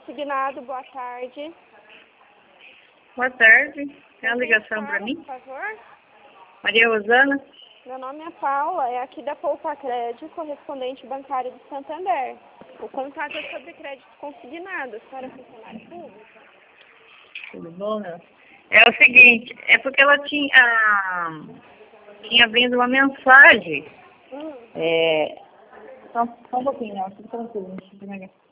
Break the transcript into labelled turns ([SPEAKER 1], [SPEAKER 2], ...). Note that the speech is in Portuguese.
[SPEAKER 1] consignado, boa tarde.
[SPEAKER 2] Boa tarde. Tem uma ligação para mim?
[SPEAKER 1] Por favor.
[SPEAKER 2] Maria Rosana?
[SPEAKER 1] Meu nome é Paula, é aqui da Poupa Crédito, correspondente bancário do Santander. O contato é sobre crédito consignado, a senhora é funcionária pública?
[SPEAKER 2] Tudo bom, né? É o seguinte, é porque ela tinha vindo uma mensagem. Só um pouquinho, não, fica tranquilo.